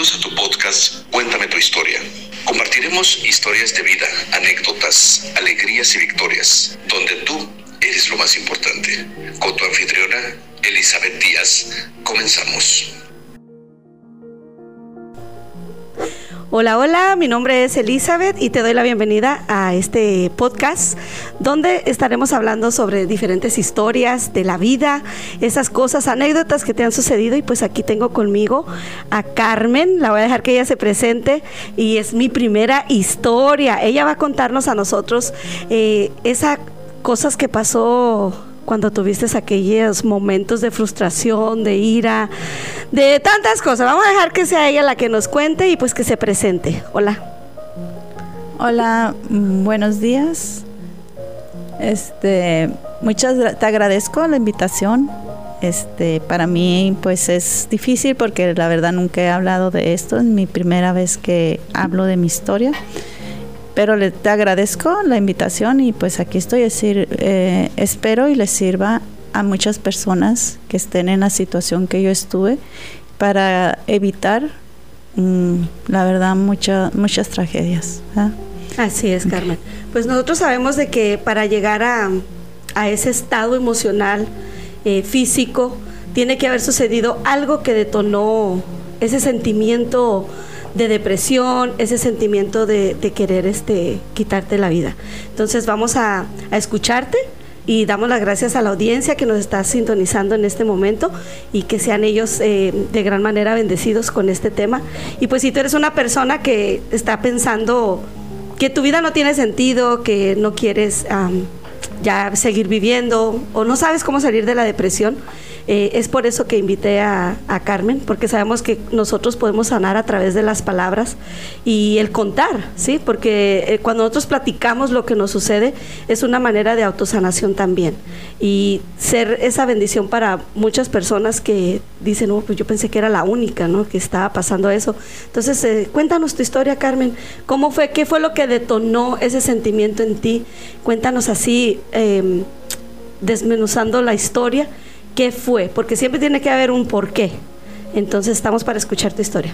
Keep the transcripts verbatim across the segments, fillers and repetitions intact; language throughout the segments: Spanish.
Bienvenidos a tu podcast Cuéntame tu historia. Compartiremos historias de vida, anécdotas, alegrías y victorias, donde tú eres lo más importante. Con tu anfitriona, Elizabeth Díaz. Comenzamos. Hola, hola, mi nombre es Elizabeth y te doy la bienvenida a este podcast donde estaremos hablando sobre diferentes historias de la vida, esas cosas, anécdotas que te han sucedido. Y pues aquí tengo conmigo a Carmen, la voy a dejar que ella se presente y es mi primera historia. Ella va a contarnos a nosotros eh, esas cosas que pasó cuando tuviste aquellos momentos de frustración, de ira, de tantas cosas. Vamos a dejar que sea ella la que nos cuente y pues que se presente. Hola. Hola, buenos días. Este, muchas te agradezco la invitación. Este, para mí pues es difícil porque la verdad nunca he hablado de esto, es mi primera vez que hablo de mi historia. Pero le, te agradezco la invitación y pues aquí estoy, es decir, eh, espero y les sirva a muchas personas que estén en la situación que yo estuve para evitar, mmm, la verdad, mucha, muchas tragedias. ¿eh? Así es, Carmen. Pues nosotros sabemos de que para llegar a, a ese estado emocional, eh, físico, tiene que haber sucedido algo que detonó ese sentimiento de depresión, ese sentimiento de, de querer este, quitarte la vida. Entonces vamos a, a escucharte y damos las gracias a la audiencia que nos está sintonizando en este momento y que sean ellos eh, de gran manera bendecidos con este tema. Y pues si tú eres una persona que está pensando que tu vida no tiene sentido, que no quieres um, ya seguir viviendo o no sabes cómo salir de la depresión, Eh, es por eso que invité a, a Carmen, porque sabemos que nosotros podemos sanar a través de las palabras y el contar, ¿sí? Porque eh, cuando nosotros platicamos lo que nos sucede es una manera de autosanación también y ser esa bendición para muchas personas que dicen, oh, pues yo pensé que era la única, ¿no?, que estaba pasando eso. Entonces, eh, cuéntanos tu historia, Carmen. ¿Cómo fue? ¿Qué fue lo que detonó ese sentimiento en ti? Cuéntanos así, eh, desmenuzando la historia. ¿Qué fue? Porque siempre tiene que haber un porqué. Entonces estamos para escuchar tu historia.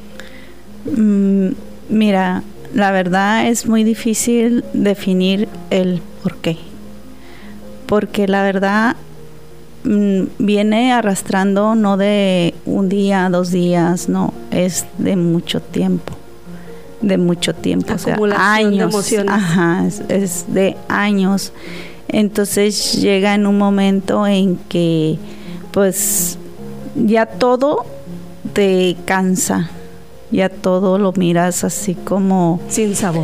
Mm, mira, la verdad es muy difícil definir el porqué. Porque la verdad mm, viene arrastrando no de un día, dos días, no, es de mucho tiempo. De mucho tiempo, o sea, años. De emociones. Ajá, es, es de años. Entonces llega en un momento en que pues ya todo te cansa, ya todo lo miras así como sin sabor,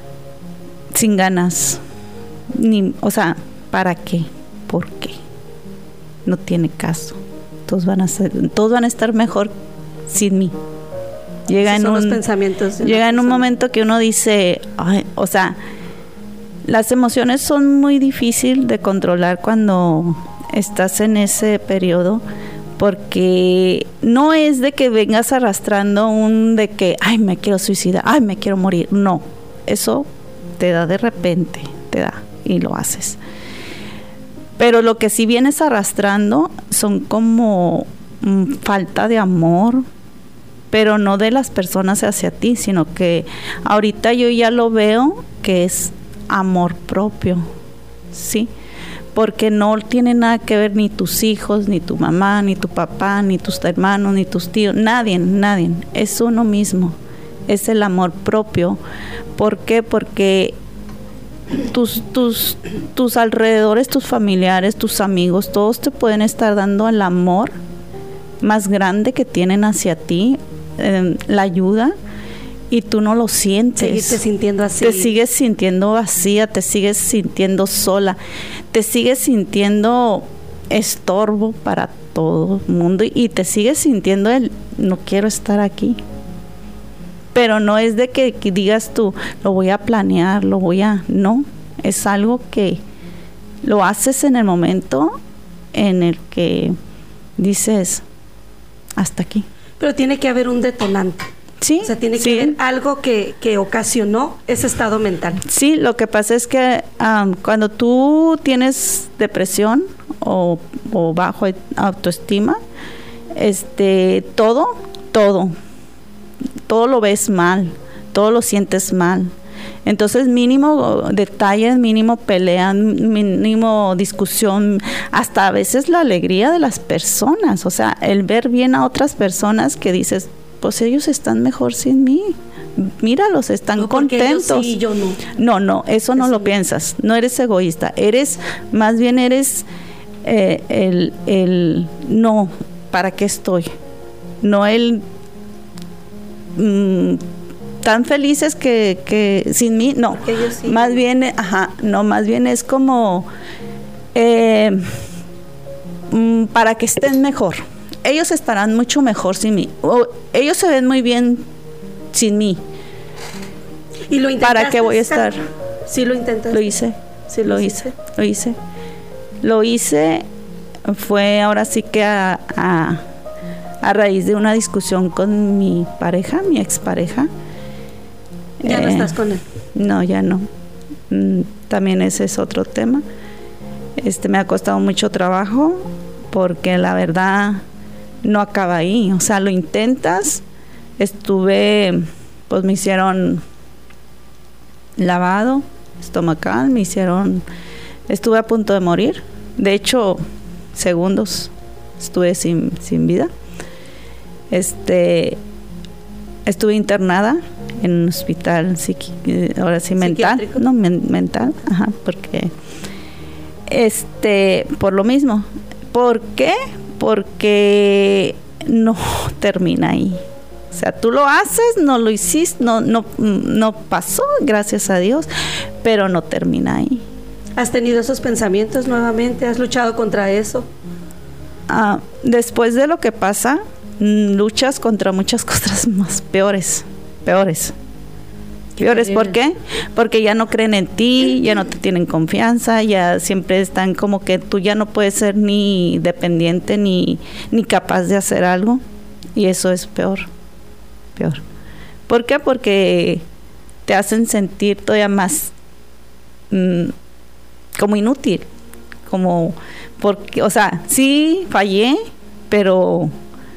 sin ganas, ni, o sea, ¿para qué? ¿Por qué? No tiene caso. Todos van a ser, todos van a estar mejor sin mí. Llega en un, los pensamientos llega en un momento que uno dice, ay, o sea, las emociones son muy difíciles de controlar cuando estás en ese periodo, porque no es de que vengas arrastrando un de que, ay, me quiero suicidar, ay, me quiero morir. No, eso te da de repente, te da y lo haces. Pero lo que sí vienes arrastrando son como mm, falta de amor, pero no de las personas hacia ti, sino que ahorita yo ya lo veo que es amor propio, ¿sí? Porque no tiene nada que ver ni tus hijos, ni tu mamá, ni tu papá, ni tus hermanos, ni tus tíos, nadie, nadie, es uno mismo, es el amor propio. ¿Por qué? Porque tus, tus, tus alrededores, tus familiares, tus amigos, todos te pueden estar dando el amor más grande que tienen hacia ti, eh, la ayuda, y tú no lo sientes. Seguirte sintiendo así. Te sigues sintiendo vacía, te sigues sintiendo sola, te sigues sintiendo estorbo para todo el mundo y te sigues sintiendo el no quiero estar aquí. Pero no es de que, que digas tú, lo voy a planear, lo voy a... No, es algo que lo haces en el momento en el que dices, hasta aquí. Pero tiene que haber un detonante. Sí, o sea, tiene sí. que haber algo que, que ocasionó ese estado mental. Sí, lo que pasa es que um, cuando tú tienes depresión o, o bajo autoestima, este, todo, todo, todo lo ves mal, todo lo sientes mal. Entonces mínimo detalles, mínimo pelea, mínimo discusión, hasta a veces la alegría de las personas, o sea, el ver bien a otras personas que dices, pues ellos están mejor sin mí, míralos, están no, contentos. Ellos sí y yo no. No, no, eso no eso lo no. piensas, no eres egoísta, eres, más bien eres eh, el, el, no, ¿para qué estoy? No el... Mmm, tan felices que, que sin mí, no, sí, más no. bien, ajá, no, más bien es como eh, mm, para que estén mejor. Ellos estarán mucho mejor sin mí. O, ellos se ven muy bien sin mí. ¿Y lo ¿Para qué voy a estar? Sí, lo intenté. Lo hice, sí, lo, lo hice, lo hice. Lo hice, fue ahora sí que a, a, a raíz de una discusión con mi pareja, mi expareja. ¿Ya eh, no estás con él? No, ya no. Mm, también ese es otro tema. Este me ha costado mucho trabajo porque la verdad no acaba ahí. O sea, lo intentas. Estuve, pues me hicieron lavado estomacal, me hicieron, estuve a punto de morir. De hecho, segundos estuve sin, sin vida. Este, estuve internada en un hospital psiqui, ahora sí mental, no men, mental, ajá, porque este por lo mismo. ¿Por qué? Porque no termina ahí. O sea, tú lo haces, no lo hiciste, no no no pasó, gracias a Dios, pero no termina ahí. ¿Has tenido esos pensamientos nuevamente? ¿Has luchado contra eso? Ah, después de lo que pasa, luchas contra muchas cosas más peores. Peores. Peores, ¿por qué? Porque ya no creen en ti, ya no te tienen confianza, ya siempre están como que tú ya no puedes ser ni dependiente ni, ni capaz de hacer algo. Y eso es peor, peor. ¿Por qué? Porque te hacen sentir todavía más mmm, como inútil, como, porque, o sea, sí fallé, pero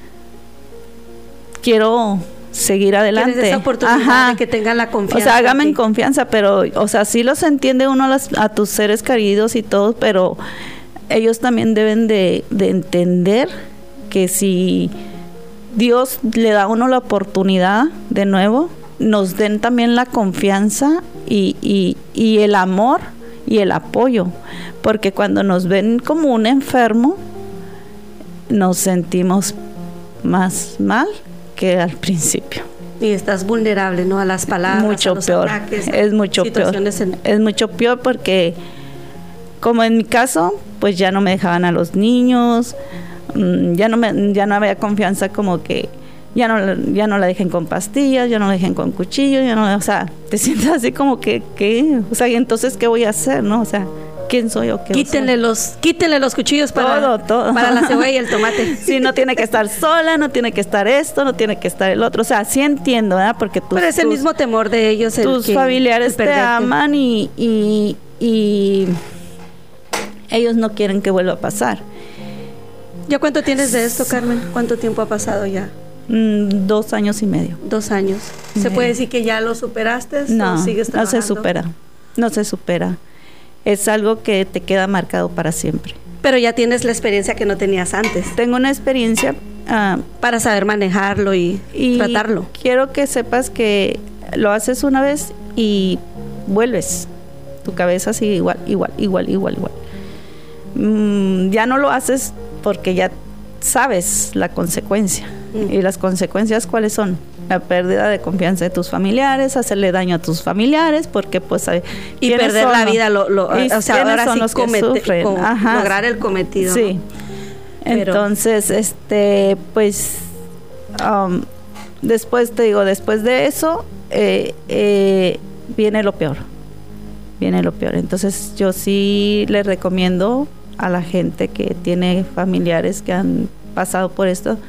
quiero seguir adelante. Esa oportunidad Ajá. de que tengan la confianza. O sea, hágame en confianza, pero, o sea, sí los entiende uno a, las, a tus seres queridos y todo, pero ellos también deben de, de entender que si Dios le da a uno la oportunidad de nuevo, nos den también la confianza y, y, y el amor y el apoyo, porque cuando nos ven como un enfermo, nos sentimos más mal que al principio. Y estás vulnerable, ¿no? A las palabras, mucho a los peor. ataques, es mucho peor. En... Es mucho peor porque, como en mi caso, pues ya no me dejaban a los niños, ya no me, ya no había confianza, como que ya no, ya no la dejen con pastillas, ya no la dejen con cuchillos, ya no, o sea, te sientes así como que, ¿qué? O sea, y entonces, ¿qué voy a hacer, no? O sea, ¿quién soy o qué? Quítenle soy? los, quítenle los cuchillos para, todo, todo. para la cebolla y el tomate. Sí, no tiene que estar sola, no tiene que estar esto, no tiene que estar el otro. O sea, sí entiendo, ¿verdad? Porque tus, Pero es el tus, mismo temor de ellos. El tus que, familiares te aman y, y, y ellos no quieren que vuelva a pasar. ¿Ya cuánto tienes de esto, Carmen? ¿Cuánto tiempo ha pasado ya? Mm, dos años y medio. Dos años. ¿Se medio. puede decir que ya lo superaste? No, ¿o sigues trabajando? No se supera. No se supera. Es algo que te queda marcado para siempre. Pero ya tienes la experiencia que no tenías antes. Tengo una experiencia uh, para saber manejarlo y, y tratarlo. Quiero que sepas que lo haces una vez y vuelves. Tu cabeza sigue igual, igual, igual, igual, igual. Mm, ya no lo haces porque ya sabes la consecuencia. Mm. Y las consecuencias, ¿cuáles son? La pérdida de confianza de tus familiares, hacerle daño a tus familiares, porque pues y perder la vida, lo, lo, o sea, ahora son sí los comete, que sufren. Con, lograr el cometido. Sí. ¿no? Entonces, este, pues, um, después te digo, después de eso eh, eh, viene lo peor, viene lo peor. Entonces, yo sí le recomiendo a la gente que tiene familiares que han pasado por esto,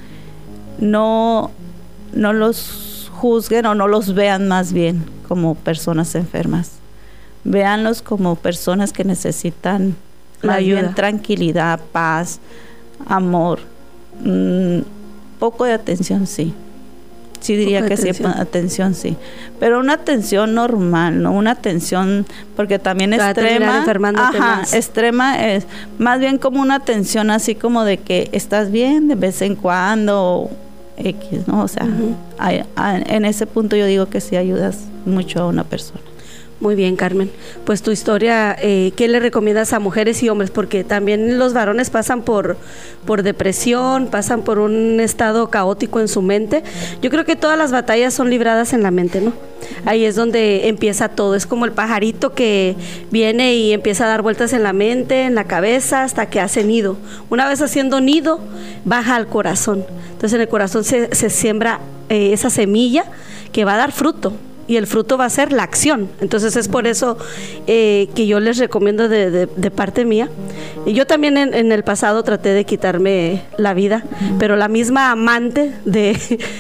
no no los juzguen o no los vean más bien como personas enfermas. Véanlos como personas que necesitan la más ayuda. bien tranquilidad, paz, amor, mmm, poco de atención, sí. Sí diría que sí, atención, sí. Pero una atención normal, no una atención, porque también extrema, ajá, más. extrema es más bien como una atención así como de que estás bien de vez en cuando, X, ¿no? O sea, uh-huh. hay, hay, en ese punto yo digo que sí ayudas mucho a una persona. Muy bien, Carmen. Pues tu historia, eh, ¿qué le recomiendas a mujeres y hombres? Porque también los varones pasan por, por depresión, pasan por un estado caótico en su mente. Yo creo que todas las batallas son libradas en la mente, ¿no? Ahí es donde empieza todo. Es como el pajarito que viene y empieza a dar vueltas en la mente, en la cabeza, hasta que hace nido. Una vez haciendo nido, baja al corazón. Entonces en el corazón se, se siembra eh, esa semilla que va a dar fruto. Y el fruto va a ser la acción. Entonces es por eso eh, que yo les recomiendo de, de, de parte mía. Y yo también en, en el pasado traté de quitarme la vida, uh-huh. pero la misma amante de,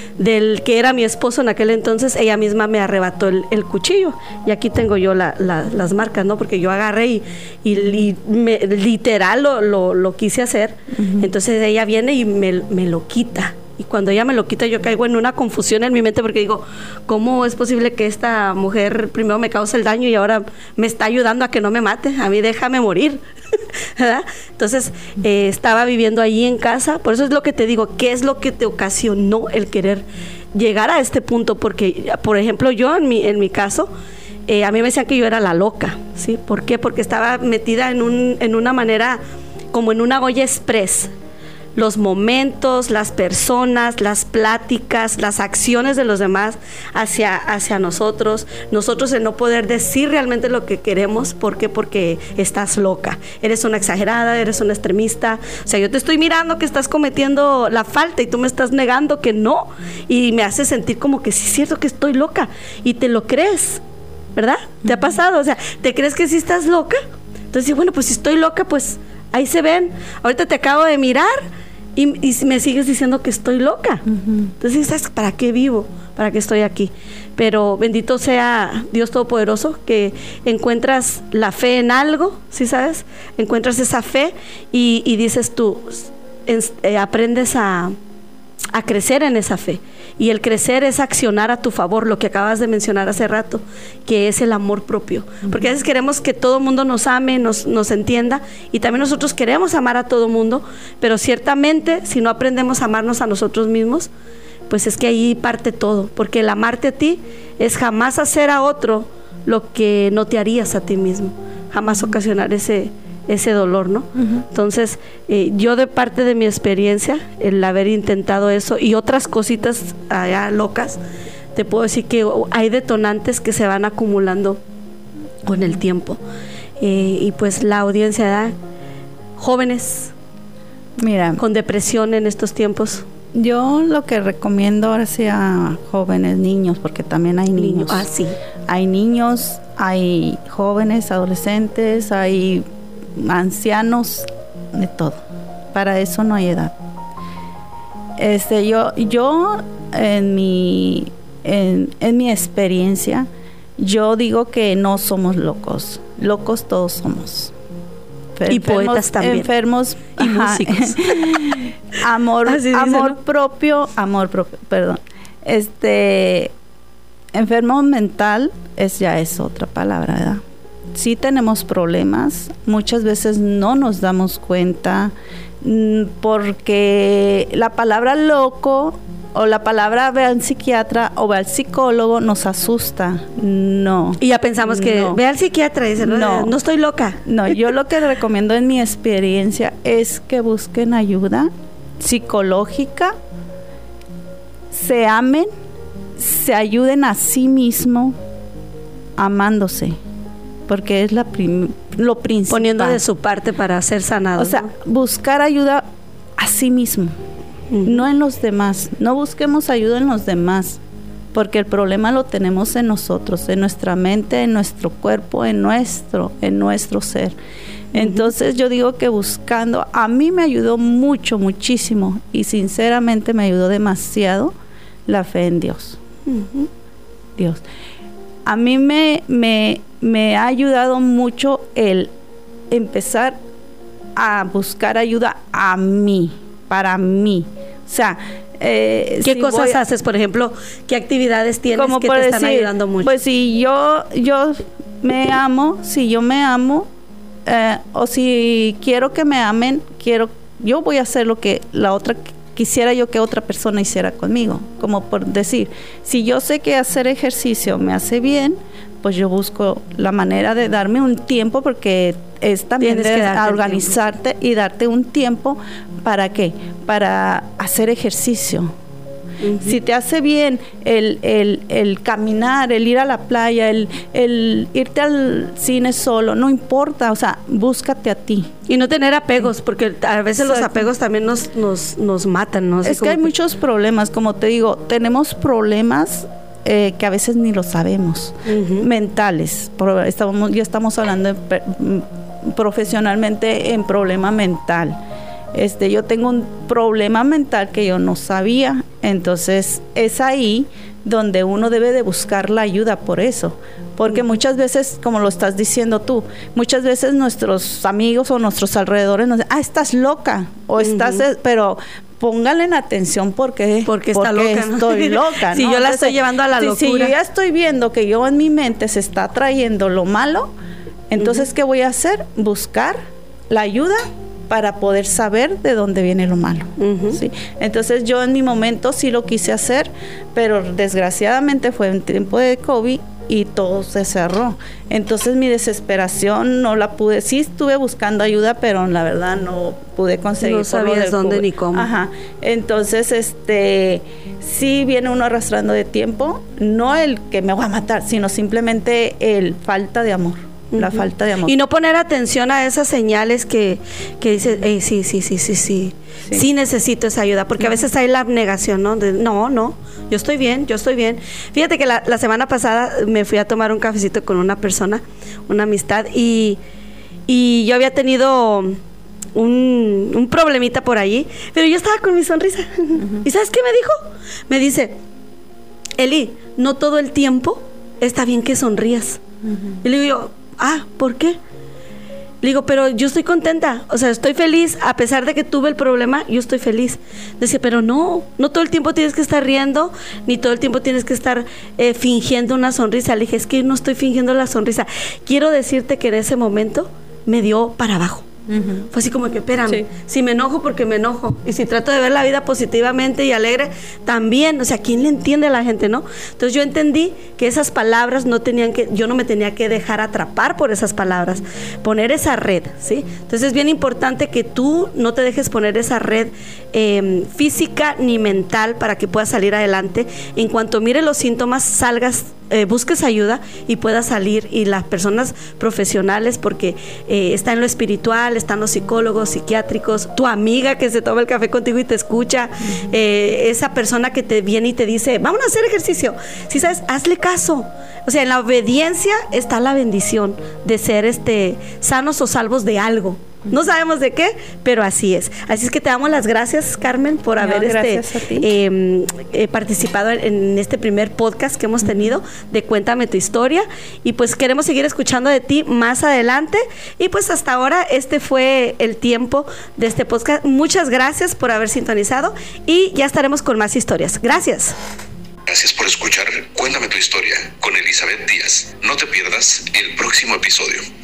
del que era mi esposo en aquel entonces, ella misma me arrebató el, el cuchillo. Y aquí tengo yo la, la, las marcas, ¿no? Porque yo agarré y, y, y me, literal lo, lo, lo quise hacer. Uh-huh. Entonces ella viene y me, me lo quita. Y cuando ella me lo quita, yo caigo en una confusión en mi mente porque digo, ¿cómo es posible que esta mujer primero me cause el daño y ahora me está ayudando a que no me mate? A mí déjame morir, ¿verdad? Entonces, eh, estaba viviendo allí en casa. Por eso es lo que te digo, ¿qué es lo que te ocasionó el querer llegar a este punto? Porque, por ejemplo, yo en mi, en mi caso, eh, a mí me decían que yo era la loca, ¿sí? ¿Por qué? Porque estaba metida en, un, en una manera, como en una olla express. Los momentos, las personas, las pláticas, las acciones de los demás hacia, hacia nosotros, nosotros en no poder decir realmente lo que queremos. ¿Por qué? Porque estás loca, eres una exagerada, eres una extremista. O sea, yo te estoy mirando que estás cometiendo la falta y tú me estás negando que no, y me hace sentir como que sí es cierto que estoy loca, y te lo crees, ¿verdad? ¿Te ha pasado? O sea, ¿te crees que sí estás loca? Entonces, bueno, pues si estoy loca, pues ahí se ven. Ahorita te acabo de mirar y, y me sigues diciendo que estoy loca. Uh-huh. Entonces, ¿sabes para qué vivo? ¿Para qué estoy aquí? Pero bendito sea Dios Todopoderoso, que encuentras la fe en algo, ¿sí sabes? Encuentras esa fe y, y dices tú, en, eh, aprendes a, a crecer en esa fe. Y el crecer es accionar a tu favor, lo que acabas de mencionar hace rato, que es el amor propio. Porque a veces queremos que todo el mundo nos ame, nos, nos entienda, y también nosotros queremos amar a todo el mundo, pero ciertamente si no aprendemos a amarnos a nosotros mismos, pues es que ahí parte todo. Porque el amarte a ti es jamás hacer a otro lo que no te harías a ti mismo, jamás ocasionar ese... ese dolor, ¿no? Uh-huh. Entonces, eh, yo de parte de mi experiencia, el haber intentado eso y otras cositas allá locas, te puedo decir que hay detonantes que se van acumulando con el tiempo. Eh, y pues la audiencia da jóvenes, mira, con depresión en estos tiempos. Yo lo que recomiendo ahora sea jóvenes, niños, porque también hay niños. Ah, sí. Hay niños, hay jóvenes, adolescentes, hay ancianos, de todo. Para eso no hay edad. Este, yo, yo en mi, en, en mi experiencia, yo digo que no somos locos. Locos todos somos. Y enfermos, poetas también. Enfermos y ajá. músicos. amor, amor propio, amor propio, perdón. Este, enfermo mental es ya es otra palabra, ¿verdad? Sí tenemos problemas, muchas veces no nos damos cuenta porque la palabra loco o la palabra ve al psiquiatra o ve al psicólogo nos asusta. No. Y ya pensamos que no. Ve al psiquiatra y dice, no, no, no estoy loca. No, yo lo que recomiendo en mi experiencia es que busquen ayuda psicológica, se amen, se ayuden a sí mismo amándose. Porque es la prim- lo principal. Poniendo de su parte para ser sanado. O sea, ¿no? Buscar ayuda a sí mismo, uh-huh. no en los demás. No busquemos ayuda en los demás, porque el problema lo tenemos en nosotros, en nuestra mente, en nuestro cuerpo, en nuestro, en nuestro ser. Uh-huh. Entonces yo digo que buscando, a mí me ayudó mucho, muchísimo, y sinceramente me ayudó demasiado la fe en Dios. Uh-huh. Dios. A mí me, me, me ha ayudado mucho el empezar a buscar ayuda a mí, para mí. O sea, Eh, ¿Qué si cosas a, haces, por ejemplo? ¿Qué actividades tienes como que por te decir, están ayudando mucho? Pues si yo, yo me amo, si yo me amo, eh, o si quiero que me amen, quiero, yo voy a hacer lo que la otra quisiera yo que otra persona hiciera conmigo. Como por decir, si yo sé que hacer ejercicio me hace bien, pues yo busco la manera de darme un tiempo, porque es también de organizarte y darte un tiempo. ¿Para qué? Para hacer ejercicio. Uh-huh. Si te hace bien el, el, el caminar, el ir a la playa, el, el irte al cine solo, no importa, o sea, búscate a ti. Y no tener apegos, porque a veces Exacto. los apegos también nos, nos, nos matan, ¿no? Así es que hay que... muchos problemas, como te digo, tenemos problemas Eh, que a veces ni lo sabemos, uh-huh. mentales. Estamos, ya estamos hablando de, profesionalmente en problema mental. Este, yo tengo un problema mental que yo no sabía, entonces es ahí donde uno debe de buscar la ayuda por eso, porque uh-huh. muchas veces, como lo estás diciendo tú, muchas veces nuestros amigos o nuestros alrededores nos dicen, ah, estás loca, o uh-huh. estás, pero pónganle en atención porque, porque, está porque loca, ¿no? estoy loca, ¿no? Si yo la Entonces, estoy llevando a la si, locura. Si yo ya estoy viendo que yo en mi mente se está trayendo lo malo, entonces, uh-huh. ¿qué voy a hacer? Buscar la ayuda para poder saber de dónde viene lo malo. Uh-huh. ¿Sí? Entonces, yo en mi momento sí lo quise hacer, pero desgraciadamente fue en tiempo de COVID y todo se cerró. Entonces mi desesperación no la pude, sí estuve buscando ayuda, pero la verdad no pude conseguir. No sabías dónde COVID. Ni cómo. Ajá. Entonces, este, sí viene uno arrastrando de tiempo, no el que me va a matar, sino simplemente el falta de amor. Uh-huh. La falta de amor. Y no poner atención a esas señales que, que dices, hey, sí, sí, sí, sí, sí, sí, sí necesito esa ayuda, porque uh-huh. a veces hay la abnegación, ¿no? De, no, no, yo estoy bien, yo estoy bien. Fíjate que la, la semana pasada me fui a tomar un cafecito con una persona, una amistad, y, y yo había tenido un, un problemita por allí, pero yo estaba con mi sonrisa. Uh-huh. ¿Y sabes qué me dijo? Me dice, Eli, no todo el tiempo está bien que sonrías. Uh-huh. Y le digo yo, ah, ¿por qué? Le digo, pero yo estoy contenta, o sea, estoy feliz, a pesar de que tuve el problema, yo estoy feliz. Decía, pero no, no todo el tiempo tienes que estar riendo, ni todo el tiempo tienes que estar eh, fingiendo una sonrisa. Le dije, es que no estoy fingiendo la sonrisa. Quiero decirte que en ese momento me dio para abajo. Uh-huh. Fue así como que, espérame, sí. si me enojo porque me enojo, y si trato de ver la vida positivamente y alegre, también, o sea, ¿quién le entiende a la gente, no? Entonces yo entendí que esas palabras no tenían que, yo no me tenía que dejar atrapar por esas palabras, poner esa red, ¿sí? Entonces es bien importante que tú no te dejes poner esa red eh, física ni mental para que puedas salir adelante. En cuanto mires los síntomas, salgas, Eh, busques ayuda y puedas salir, y las personas profesionales, porque eh, está en lo espiritual, están los psicólogos, psiquiátricos, tu amiga que se toma el café contigo y te escucha, uh-huh. eh, esa persona que te viene y te dice, vamos a hacer ejercicio, si sabes, hazle caso. O sea, en la obediencia está la bendición de ser este sanos o salvos de algo. No sabemos de qué, pero así es. Así es que te damos las gracias, Carmen, por no, haber este, eh, eh, participado en, en este primer podcast que hemos tenido de Cuéntame tu historia. Y pues queremos seguir escuchando de ti más adelante. Y pues hasta ahora este fue el tiempo de este podcast. Muchas gracias por haber sintonizado y ya estaremos con más historias. Gracias. Gracias por escuchar Cuéntame tu historia con Elizabeth Díaz. No te pierdas el próximo episodio.